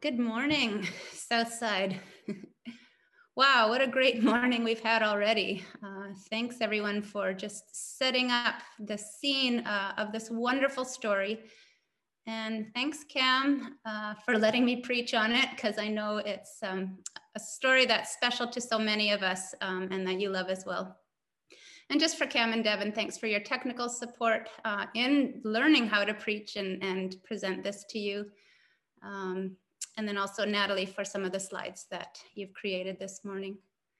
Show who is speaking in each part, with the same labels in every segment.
Speaker 1: Good morning, Southside. Wow, what a great morning we've had already. Thanks everyone for just setting up the scene of this wonderful story. And thanks, Cam, for letting me preach on it, because I know it's a story that's special to so many of us and that you love as well. And just for Cam and Devin, thanks for your technical support in learning how to preach and present this to you. And then also Natalie for some of the slides that you've created this morning.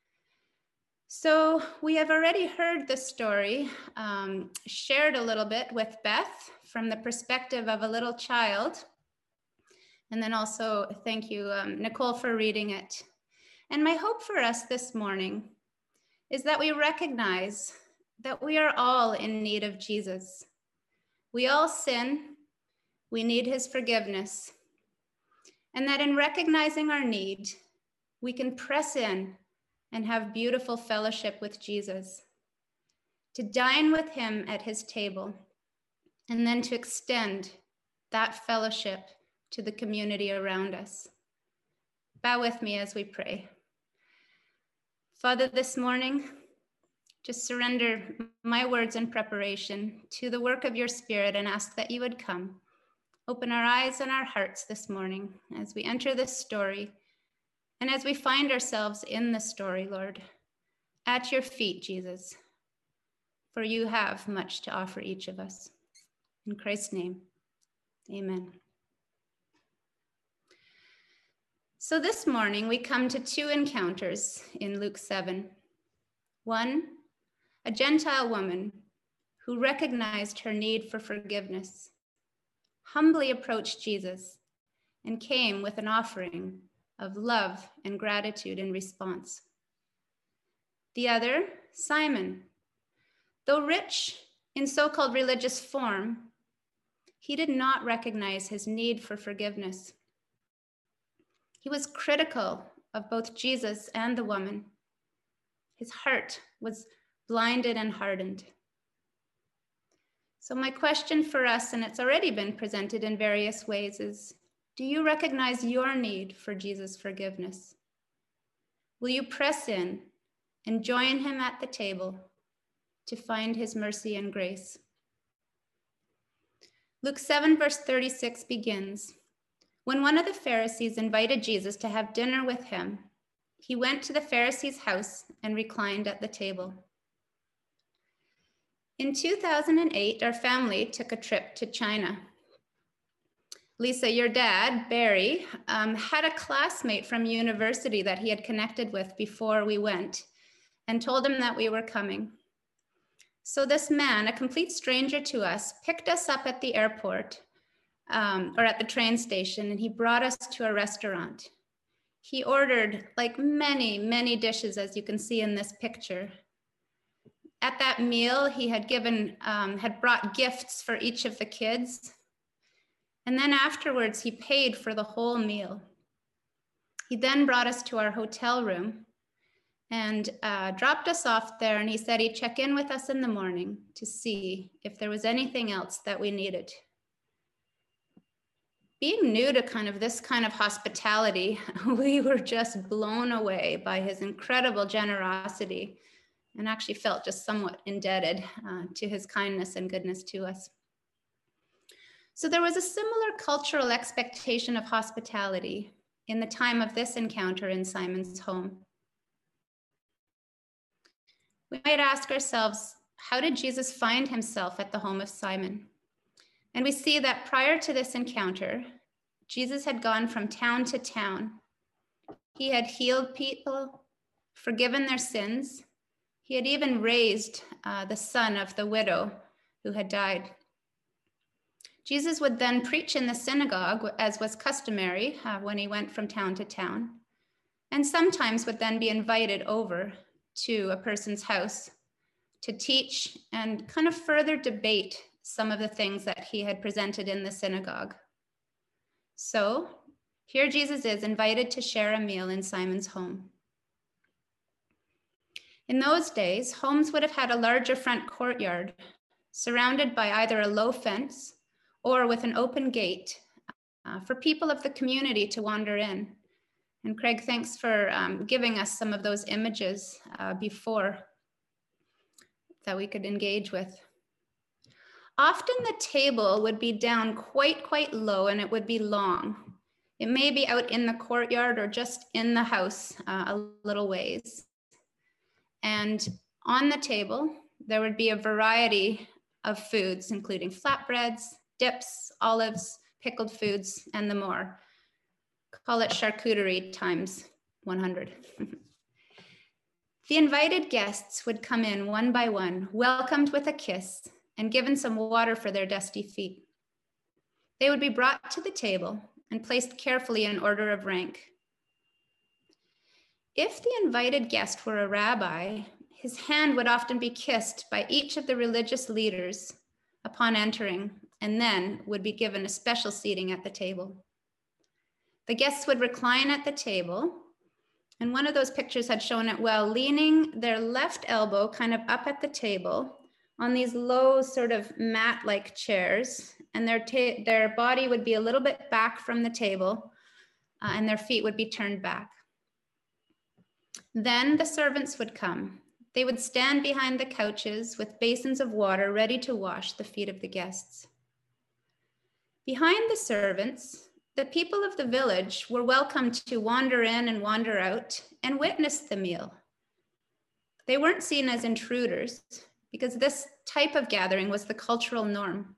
Speaker 1: So we have already heard the story shared a little bit with Beth from the perspective of a little child. And then also thank you, Nicole, for reading it. And my hope for us this morning is that we recognize that we are all in need of Jesus. We all sin, we need his forgiveness. And that in recognizing our need, we can press in and have beautiful fellowship with Jesus, to dine with him at his table, and then to extend that fellowship to the community around us. Bow with me as we pray. Father, this morning, just surrender my words in preparation to the work of your Spirit and ask that you would come. Open our eyes and our hearts this morning as we enter this story and as we find ourselves in the story, Lord, at your feet, Jesus, for you have much to offer each of us. In Christ's name, amen. So this morning we come to two encounters in Luke 7. One, a Gentile woman who recognized her need for forgiveness, humbly approached Jesus and came with an offering of love and gratitude in response. The other, Simon, though rich in so-called religious form, he did not recognize his need for forgiveness. He was critical of both Jesus and the woman. His heart was blinded and hardened. So my question for us, and it's already been presented in various ways, is, do you recognize your need for Jesus' forgiveness? Will you press in and join him at the table to find his mercy and grace? Luke 7 verse 36 begins, when one of the Pharisees invited Jesus to have dinner with him, he went to the Pharisee's house and reclined at the table. In 2008, our family took a trip to China. Lisa, your dad, Barry, had a classmate from university that he had connected with before we went and told him that we were coming. So this man, a complete stranger to us, picked us up at the airport or at the train station, and he brought us to a restaurant. He ordered like many, many dishes, as you can see in this picture. At that meal, he had brought gifts for each of the kids. And then afterwards, he paid for the whole meal. He then brought us to our hotel room and dropped us off there. And he said he'd check in with us in the morning to see if there was anything else that we needed. Being new to this kind of hospitality, we were just blown away by his incredible generosity, and actually felt just somewhat indebted to his kindness and goodness to us. So there was a similar cultural expectation of hospitality in the time of this encounter in Simon's home. We might ask ourselves, how did Jesus find himself at the home of Simon? And we see that prior to this encounter, Jesus had gone from town to town. He had healed people, forgiven their sins. He had even raised the son of the widow who had died. Jesus would then preach in the synagogue, as was customary when he went from town to town, and sometimes would then be invited over to a person's house to teach and kind of further debate some of the things that he had presented in the synagogue. So here Jesus is invited to share a meal in Simon's home. In those days, homes would have had a larger front courtyard surrounded by either a low fence or with an open gate for people of the community to wander in. And Craig, thanks for giving us some of those images before that we could engage with. Often the table would be down quite low, and it would be long. It may be out in the courtyard or just in the house a little ways. And on the table, there would be a variety of foods, including flatbreads, dips, olives, pickled foods, and the more. Call it charcuterie times 100. The invited guests would come in one by one, welcomed with a kiss, and given some water for their dusty feet. They would be brought to the table and placed carefully in order of rank. If the invited guest were a rabbi, his hand would often be kissed by each of the religious leaders upon entering, and then would be given a special seating at the table. The guests would recline at the table, and one of those pictures had shown it well, leaning their left elbow kind of up at the table on these low sort of mat-like chairs, and their body would be a little bit back from the table, and their feet would be turned back. Then the servants would come. They would stand behind the couches with basins of water ready to wash the feet of the guests. Behind the servants, the people of the village were welcome to wander in and wander out and witness the meal. They weren't seen as intruders because this type of gathering was the cultural norm.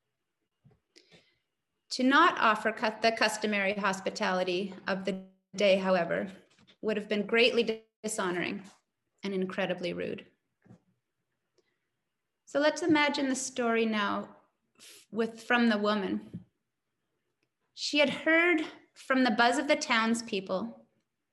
Speaker 1: To not offer the customary hospitality of the day, however, would have been greatly dishonoring and incredibly rude. So let's imagine the story now from the woman. She had heard from the buzz of the townspeople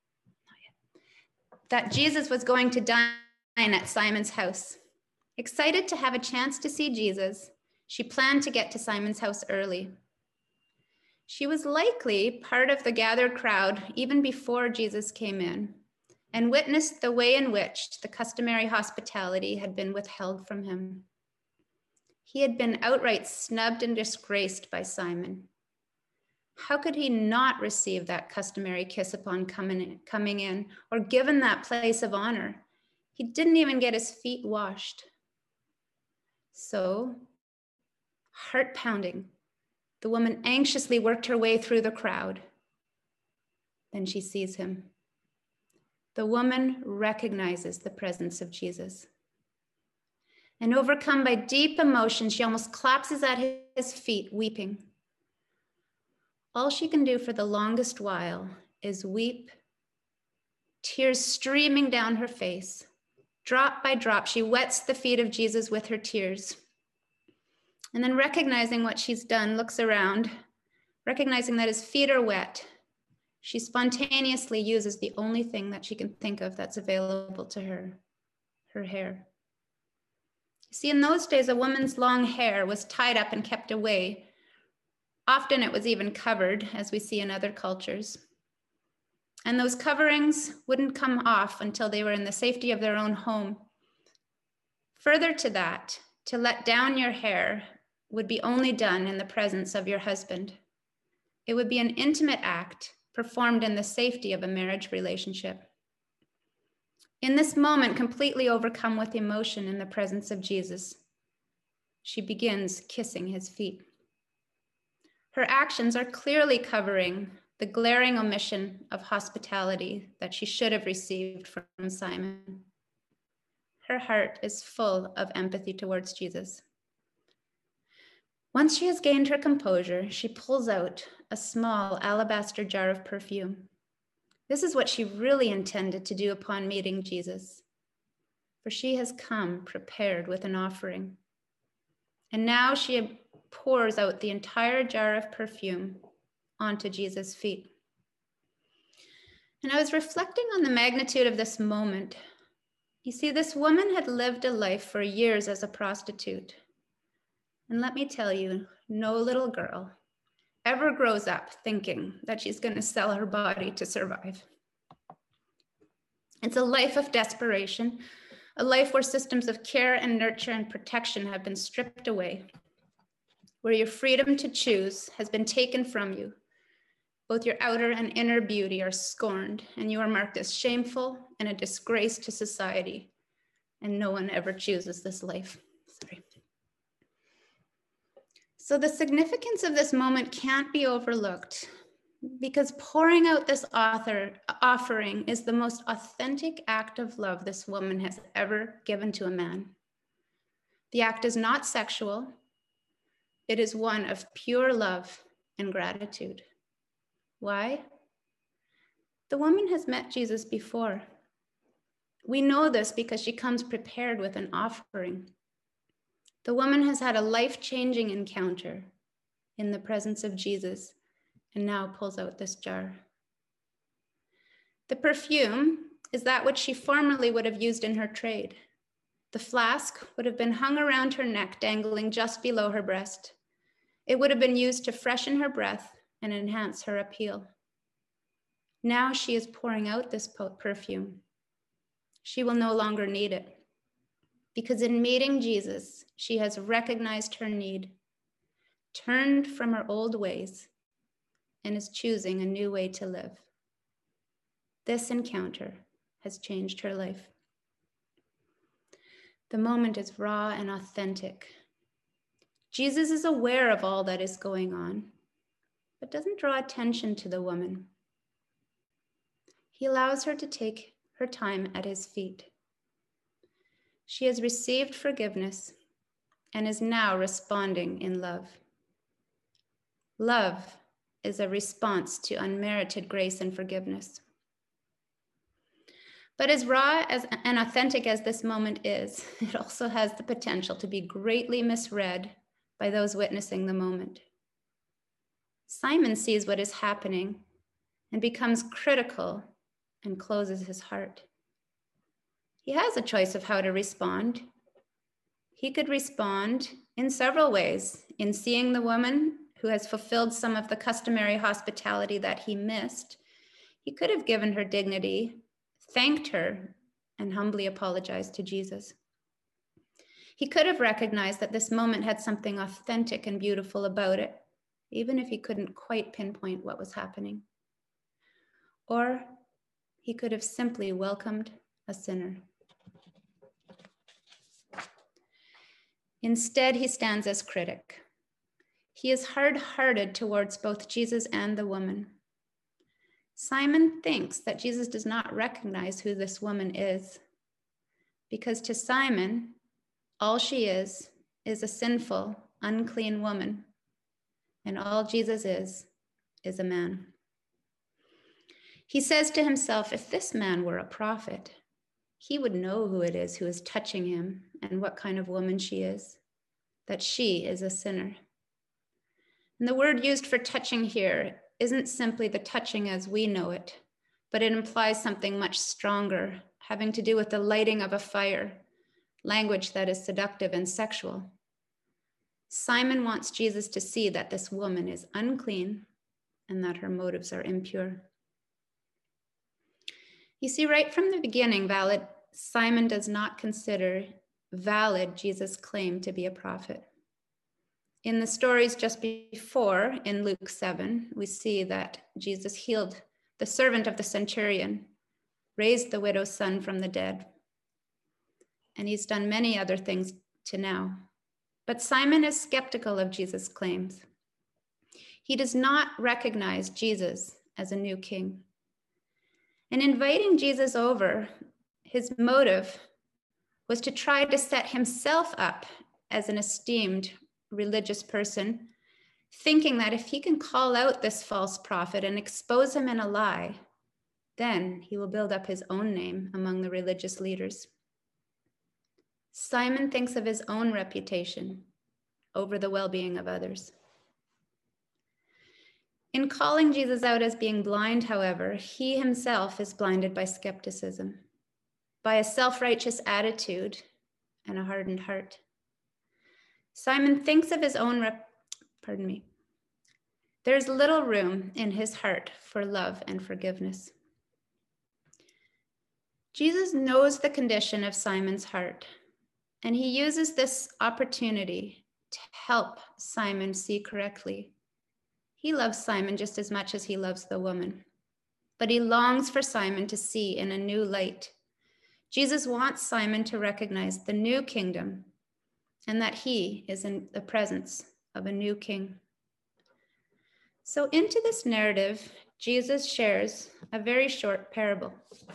Speaker 1: that Jesus was going to dine at Simon's house. Excited to have a chance to see Jesus, she planned to get to Simon's house early. She was likely part of the gathered crowd even before Jesus came in and witnessed the way in which the customary hospitality had been withheld from him. He had been outright snubbed and disgraced by Simon. How could he not receive that customary kiss upon coming in or given that place of honor? He didn't even get his feet washed. So, heart pounding, the woman anxiously worked her way through the crowd. Then she sees him. The woman recognizes the presence of Jesus. And overcome by deep emotion, she almost collapses at his feet, weeping. All she can do for the longest while is weep, tears streaming down her face. Drop by drop, she wets the feet of Jesus with her tears. And then recognizing what she's done, looks around, recognizing that his feet are wet. She spontaneously uses the only thing that she can think of that's available to her, her hair. You see, in those days, a woman's long hair was tied up and kept away. Often it was even covered, as we see in other cultures. And those coverings wouldn't come off until they were in the safety of their own home. Further to that, to let down your hair would be only done in the presence of your husband. It would be an intimate act performed in the safety of a marriage relationship. In this moment, completely overcome with emotion in the presence of Jesus, she begins kissing his feet. Her actions are clearly covering the glaring omission of hospitality that she should have received from Simon. Her heart is full of empathy towards Jesus. Once she has gained her composure, she pulls out a small alabaster jar of perfume. This is what she really intended to do upon meeting Jesus, for she has come prepared with an offering. And now she pours out the entire jar of perfume onto Jesus' feet. And I was reflecting on the magnitude of this moment. You see, this woman had lived a life for years as a prostitute. And let me tell you, no little girl ever grows up thinking that she's going to sell her body to survive. It's a life of desperation, a life where systems of care and nurture and protection have been stripped away, where your freedom to choose has been taken from you, Both your outer and inner beauty are scorned, and you are marked as shameful and a disgrace to society. And no one ever chooses this life. Sorry. So the significance of this moment can't be overlooked, because pouring out this offering is the most authentic act of love this woman has ever given to a man. The act is not sexual. It is one of pure love and gratitude. Why? The woman has met Jesus before. We know this because she comes prepared with an offering. The woman has had a life-changing encounter in the presence of Jesus and now pulls out this jar. The perfume is that which she formerly would have used in her trade. The flask would have been hung around her neck, dangling just below her breast. It would have been used to freshen her breath and enhance her appeal. Now she is pouring out this perfume. She will no longer need it, because in meeting Jesus, she has recognized her need, turned from her old ways, and is choosing a new way to live. This encounter has changed her life. The moment is raw and authentic. Jesus is aware of all that is going on, but doesn't draw attention to the woman. He allows her to take her time at his feet. She has received forgiveness and is now responding in love. Love is a response to unmerited grace and forgiveness. But as raw and authentic as this moment is, it also has the potential to be greatly misread by those witnessing the moment. Simon sees what is happening and becomes critical and closes his heart. He has a choice of how to respond. He could respond in several ways: in seeing the woman who has fulfilled some of the customary hospitality that he missed. He could have given her dignity, thanked her, and humbly apologized to Jesus. He could have recognized that this moment had something authentic and beautiful about it, even if he couldn't quite pinpoint what was happening. Or he could have simply welcomed a sinner. Instead, he stands as critic. He is hard-hearted towards both Jesus and the woman. Simon thinks that Jesus does not recognize who this woman is, because to Simon, all she is a sinful, unclean woman, and all Jesus is a man. He says to himself, if this man were a prophet, he would know who it is who is touching him and what kind of woman she is, that she is a sinner. And the word used for touching here isn't simply the touching as we know it, but it implies something much stronger, having to do with the lighting of a fire, language that is seductive and sexual. Simon wants Jesus to see that this woman is unclean and that her motives are impure. You see, right from the beginning, Simon does not consider valid Jesus' claim to be a prophet. In the stories just before, in Luke 7, we see that Jesus healed the servant of the centurion, raised the widow's son from the dead, and he's done many other things to now. But Simon is skeptical of Jesus' claims. He does not recognize Jesus as a new king. And inviting Jesus over, his motive was to try to set himself up as an esteemed religious person, thinking that if he can call out this false prophet and expose him in a lie, then he will build up his own name among the religious leaders. Simon thinks of his own reputation over the well-being of others. In calling Jesus out as being blind, however, he himself is blinded by skepticism, by a self-righteous attitude and a hardened heart. Simon thinks of his own There's little room in his heart for love and forgiveness. Jesus knows the condition of Simon's heart, and he uses this opportunity to help Simon see correctly. He loves Simon just as much as he loves the woman, but he longs for Simon to see in a new light. Jesus wants Simon to recognize the new kingdom and that he is in the presence of a new king. So into this narrative, Jesus shares a very short parable.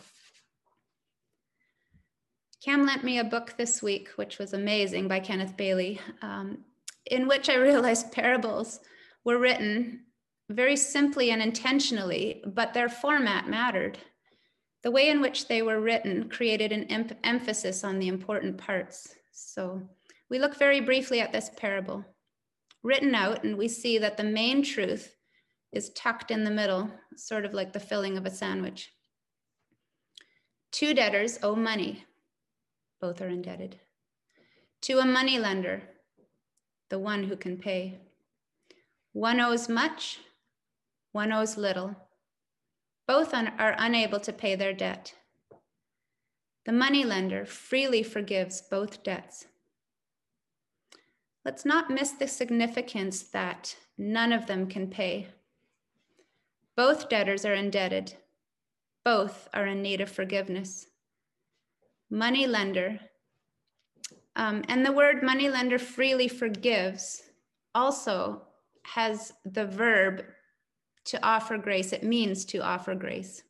Speaker 1: Cam lent me a book this week, which was amazing, by Kenneth Bailey, in which I realized parables were written very simply and intentionally, but their format mattered. The way in which they were written created an emphasis on the important parts. So we look very briefly at this parable, written out, and we see that the main truth is tucked in the middle, sort of like the filling of a sandwich. Two debtors owe money. Both are indebted. To a money lender, the one who can pay. One owes much, one owes little. Both are unable to pay their debt. The money lender freely forgives both debts. Let's not miss the significance that none of them can pay. Both debtors are indebted. Both are in need of forgiveness. Money lender, and the word money lender freely forgives also has the verb to offer grace. It means to offer grace.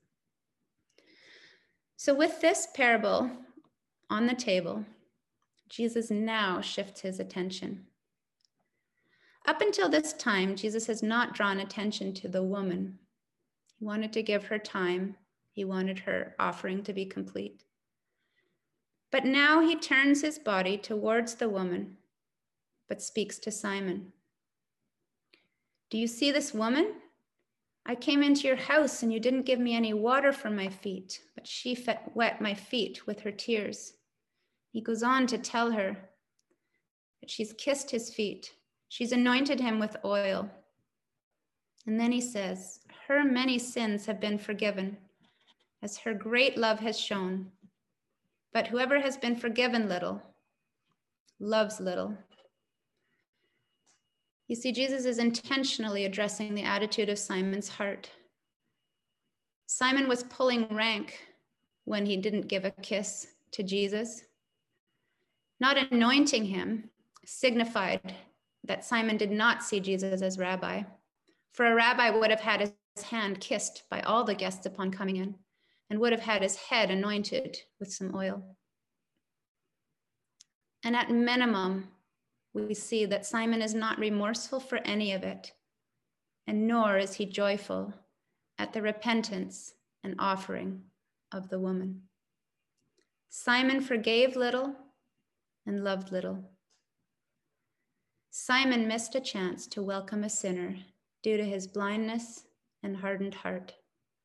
Speaker 1: So with this parable on the table, Jesus now shifts his attention. Up until this time, Jesus has not drawn attention to the woman. He wanted to give her time. He wanted her offering to be complete. But now he turns his body towards the woman, but speaks to Simon. Do you see this woman? I came into your house and you didn't give me any water for my feet, but she wet my feet with her tears. He goes on to tell her that she's kissed his feet. She's anointed him with oil. And then he says, her many sins have been forgiven, as her great love has shown. But whoever has been forgiven little, loves little. You see, Jesus is intentionally addressing the attitude of Simon's heart. Simon was pulling rank when he didn't give a kiss to Jesus. Not anointing him signified that Simon did not see Jesus as rabbi, for a rabbi would have had his hand kissed by all the guests upon coming in and would have had his head anointed with some oil. And at minimum, we see that Simon is not remorseful for any of it, and nor is he joyful at the repentance and offering of the woman. Simon forgave little and loved little. Simon missed a chance to welcome a sinner due to his blindness and hardened heart.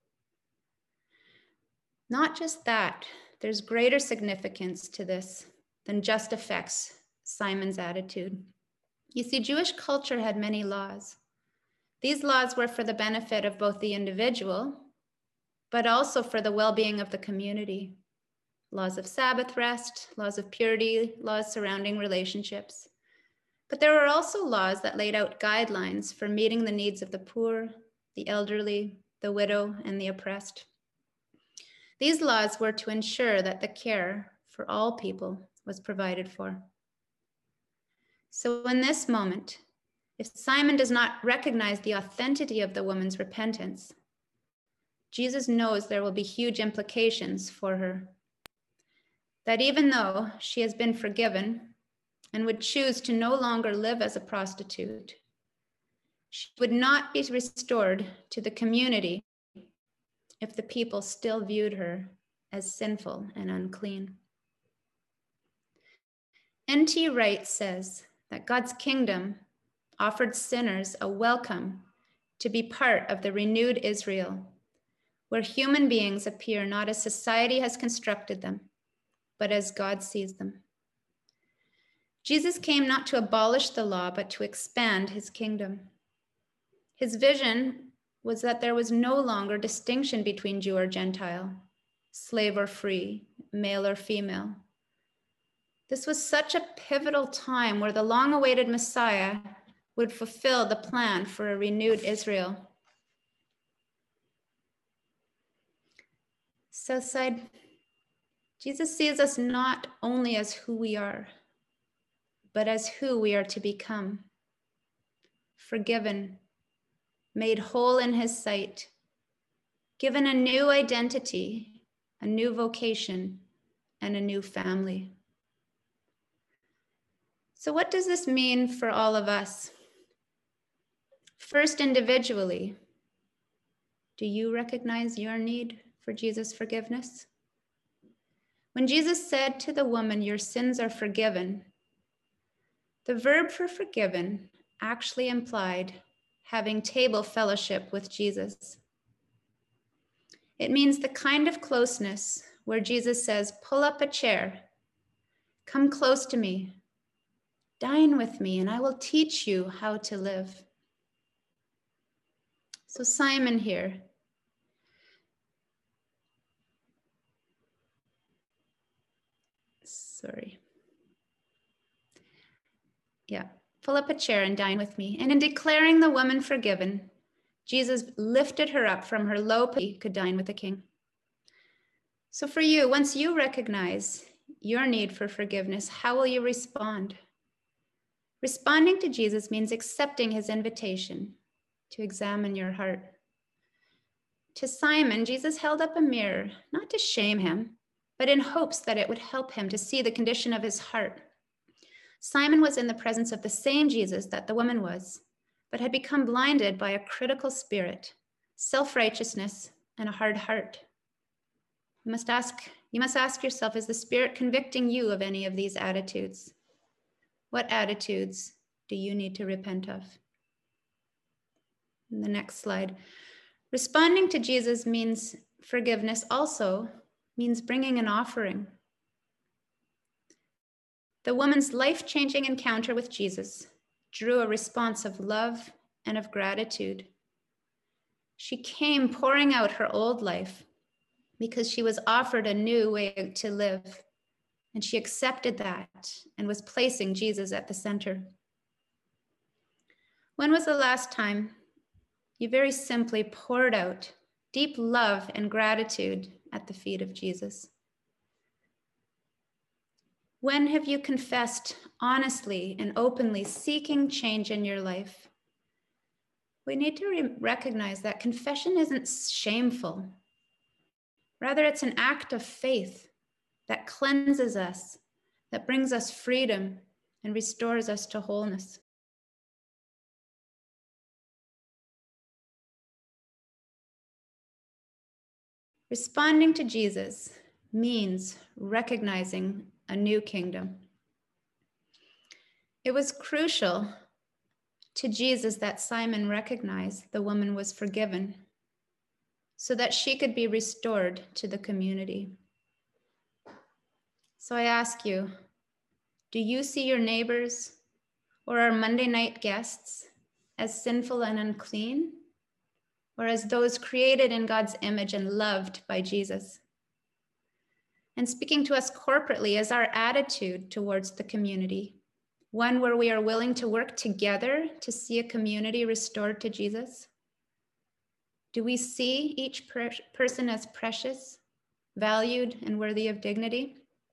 Speaker 1: Not just that, there's greater significance to this than just affects Simon's attitude. You see, Jewish culture had many laws. These laws were for the benefit of both the individual, but also for the well-being of the community. Laws of Sabbath rest, laws of purity, laws surrounding relationships. But there were also laws that laid out guidelines for meeting the needs of the poor, the elderly, the widow, and the oppressed. These laws were to ensure that the care for all people was provided for. So in this moment, if Simon does not recognize the authenticity of the woman's repentance, Jesus knows there will be huge implications for her. That even though she has been forgiven and would choose to no longer live as a prostitute, she would not be restored to the community if the people still viewed her as sinful and unclean. N.T. Wright says that God's kingdom offered sinners a welcome to be part of the renewed Israel, where human beings appear not as society has constructed them, but as God sees them. Jesus came not to abolish the law, but to expand his kingdom. His vision was that there was no longer distinction between Jew or Gentile, slave or free, male or female. This was such a pivotal time where the long-awaited Messiah would fulfill the plan for a renewed Israel. Southside, Jesus sees us not only as who we are, but as who we are to become. Forgiven, made whole in his sight, given a new identity, a new vocation, and a new family. So what does this mean for all of us? First, individually, do you recognize your need for Jesus' forgiveness? When Jesus said to the woman, "Your sins are forgiven," the verb for forgiven actually implied having table fellowship with Jesus. It means the kind of closeness where Jesus says, "Pull up a chair, come close to me, dine with me, and I will teach you how to live." So Simon here, pull up a chair and dine with me. And in declaring the woman forgiven, Jesus lifted her up from her low position, could dine with the king. So for you, once you recognize your need for forgiveness, how will you respond? Responding to Jesus means accepting his invitation to examine your heart. To Simon, Jesus held up a mirror, not to shame him, but in hopes that it would help him to see the condition of his heart. Simon was in the presence of the same Jesus that the woman was, but had become blinded by a critical spirit, self-righteousness, and a hard heart. You must ask yourself, is the Spirit convicting you of any of these attitudes? What attitudes do you need to repent of? In the next slide. Responding to Jesus means forgiveness also means bringing an offering. The woman's life-changing encounter with Jesus drew a response of love and of gratitude. She came pouring out her old life because she was offered a new way to live, and she accepted that and was placing Jesus at the center. When was the last time you very simply poured out deep love and gratitude at the feet of Jesus? When have you confessed honestly and openly, seeking change in your life? We need to recognize that confession isn't shameful. Rather, it's an act of faith that cleanses us, that brings us freedom and restores us to wholeness. Responding to Jesus means recognizing a new kingdom. It was crucial to Jesus that Simon recognized the woman was forgiven so that she could be restored to the community. So I ask you, do you see your neighbors or our Monday night guests as sinful and unclean, or as those created in God's image and loved by Jesus? And speaking to us corporately, is our attitude towards the community one where we are willing to work together to see a community restored to Jesus? Do we see each person as precious, valued, and worthy of dignity?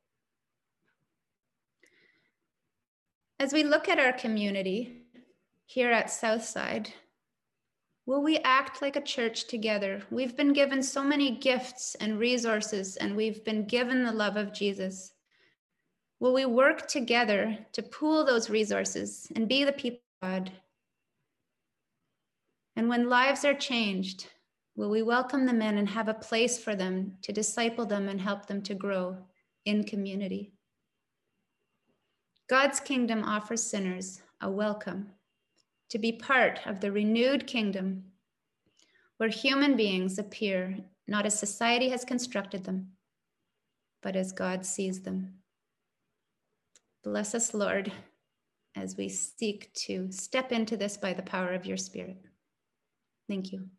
Speaker 1: As we look at our community here at Southside, will we act like a church together? We've been given so many gifts and resources, and we've been given the love of Jesus. Will we work together to pool those resources and be the people of God? And when lives are changed, will we welcome them in and have a place for them to disciple them and help them to grow in community? God's kingdom offers sinners a welcome to be part of the renewed kingdom where human beings appear not as society has constructed them, but as God sees them. Bless us, Lord, as we seek to step into this by the power of your Spirit. Thank you.